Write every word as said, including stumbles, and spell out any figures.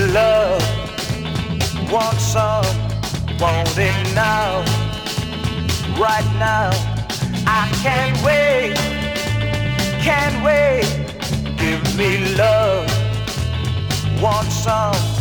love. Want some, want it now. Right now, I can't wait, can't wait. Give me love. Want some.